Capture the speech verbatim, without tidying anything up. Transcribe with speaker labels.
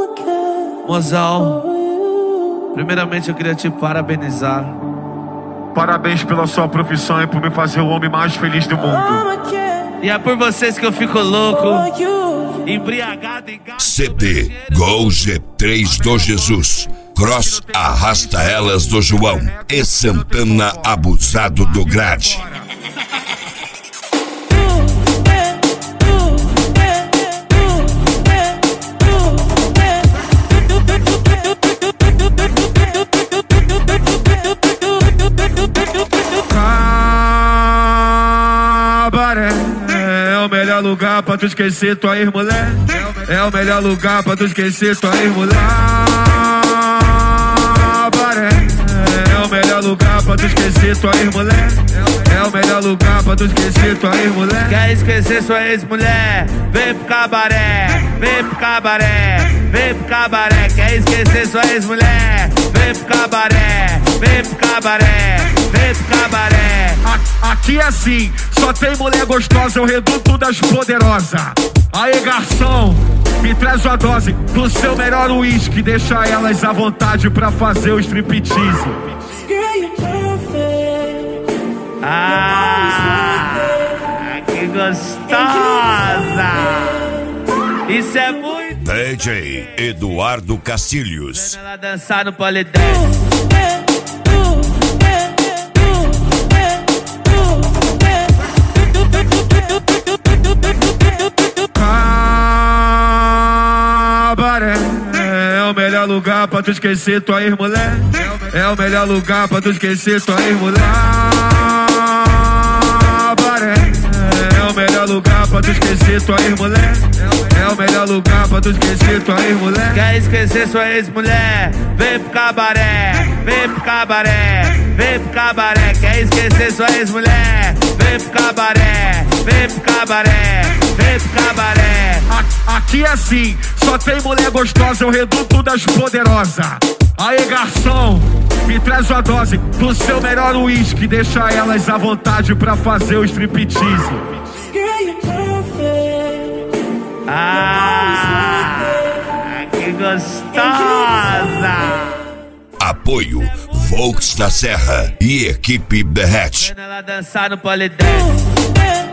Speaker 1: Mozão, primeiramente eu queria te parabenizar.
Speaker 2: Parabéns pela sua profissão e por me fazer o homem mais feliz do mundo.
Speaker 1: E é por vocês que eu fico louco, embriagado em gás.
Speaker 3: C D Gol G três do Jesus, Cross Arrasta Elas do João e Santana Abusado do Grade.
Speaker 2: É o melhor lugar pra tu esquecer tua ex-mulher. É o melhor lugar pra tu esquecer tua ex-mulher. É o melhor lugar pra tu esquecer tua ex-mulher. É o melhor lugar pra tu esquecer tua ex-mulher.
Speaker 1: Quer esquecer sua ex-mulher? Vem pro cabaré, vem pro cabaré, vem pro cabaré. Quer esquecer sua ex-mulher? Vem pro cabaré, vem pro cabaré, vem pro cabaré.
Speaker 2: Aqui é assim, só tem mulher gostosa, é o reduto das poderosas. Aí, garçom, me traz uma dose do seu melhor uísque. Deixa elas à vontade pra fazer o striptease.
Speaker 1: Ah, que gostosa! Isso é muito.
Speaker 3: D J Eduardo Castilhos.
Speaker 1: Ela dançar no polidense.
Speaker 2: É o melhor lugar pra tu esquecer tua ex-mulher. É o melhor lugar pra tu esquecer tua ex-mulher. É o melhor lugar pra tu esquecer tua ex-mulher. É o melhor lugar pra tu esquecer tua ex-mulher.
Speaker 1: Quer esquecer sua ex-mulher? Vem pro cabaré, vem pro cabaré, vem pro cabaré. Quer esquecer sua ex-mulher? Vem pro cabaré, vem pro cabaré, vem pro cabaré.
Speaker 2: Aqui é assim, só tem mulher gostosa, é o reduto das poderosas. Aí, garçom, me traz uma dose do seu melhor uísque. Deixa elas à vontade pra fazer o striptease.
Speaker 1: Ah, que gostosa!
Speaker 3: Apoio Volks da Serra e equipe The Hatch.
Speaker 1: Ela dançar no polidense.